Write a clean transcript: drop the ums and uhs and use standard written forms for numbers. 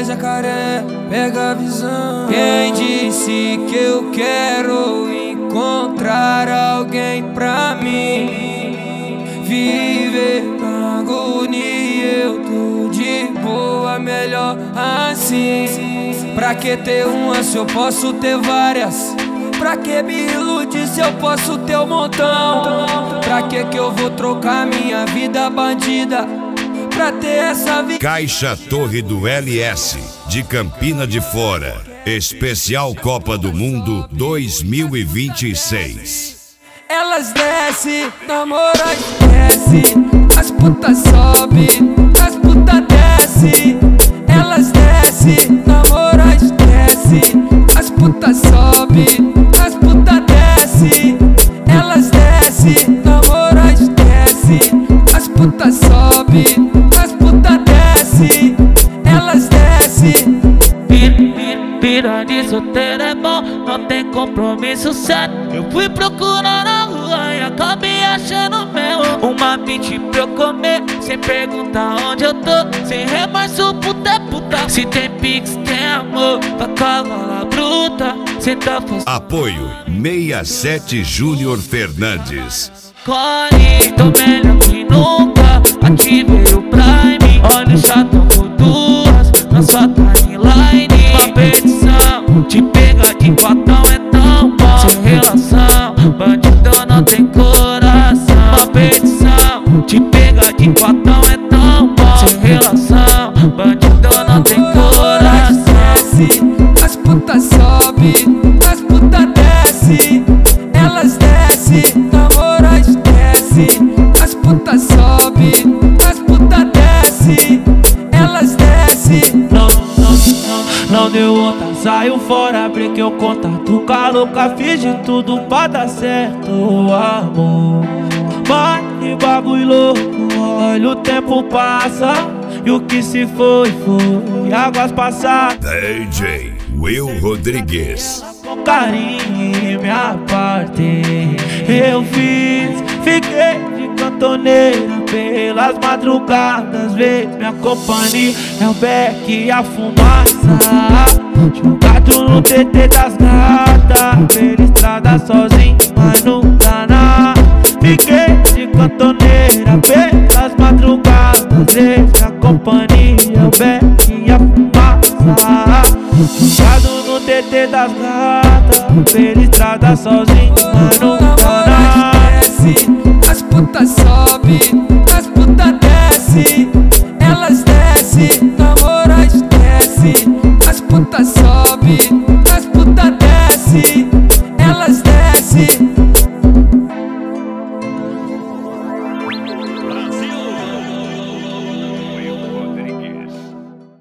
é jacaré, pega a visão. Quem disse que eu quero encontrar alguém pra mim? Viver na agonia, eu tô de boa, melhor assim. Pra que ter uma se eu posso ter várias? Pra que me iludir se eu posso ter um montão? Pra que eu vou trocar minha vida bandida pra ter essa vida? Caixa Torre do LS, de Campina de Fora. Especial Copa do Mundo 2026. Elas descem, namora esquece. As putas sobe, as putas desce. Elas descem, namora esquece. As putas sobe, as putas desce. Elas descem, namora esquece. As putas sobe, as putas desce. Elas descem. Vida de solteiro é bom, não tem compromisso certo. Eu fui procurar na rua e acabei achando meu. Uma bitch pra eu comer, sem perguntar onde eu tô. Sem remorso, puta é puta. Se tem pix, tem amor, pra cavalo bruta. Cê tá fazendo Apoio 67 Júnior Fernandes. Corre, tô melhor que nunca. Ativei o Prime, olha o chatão por duas na sua timeline. Uma petição, te pegar de quatão é tão bom. Sem relação, bandidão não tem coração. Uma petição, te pegar de quatão é tão bom. Sem relação, bandidão não tem coração. As putas sobe, as putas desce. Elas descem, namora esquece. As putas sobe, as putas desce. Elas descem. Não deu outra, saiu fora, brinquei o contato com a louca, fiz de tudo pra dar certo, amor. Mas que bagulho louco, olha o tempo passa e o que se foi, águas passadas. DJ Will Rodrigues. Com carinho minha parte eu fiz, fiquei de cantoneira pelas madrugadas. Vê minha companhia é o beck e a fumaça, jogado no TT das gatas, pela estrada sozinho, mas não dá nada. Fiquei de cantoneira pelas madrugadas. Vê minha companhia é o beck e a fumaça, jogado no TT das gatas, pela estrada sozinho, mas não dá nada. As putas sobe,